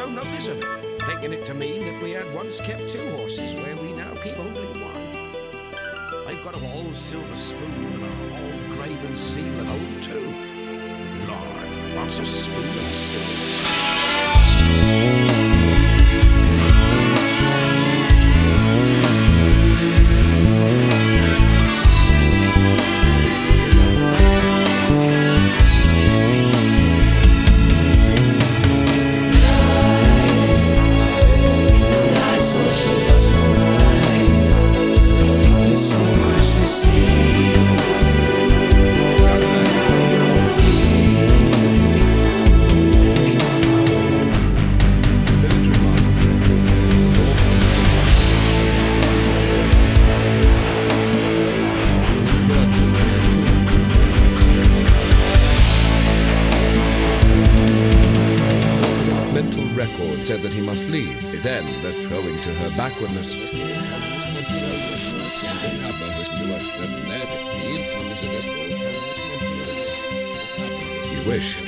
no notice of it, taking it to mean that we had once kept 2 horses where we now keep only 1. They've got a old silver spoon and a old graven seal at home too. Lord, what's a spoon and silver? Record said that he must leave. Then, that owing to her backwardness, he wished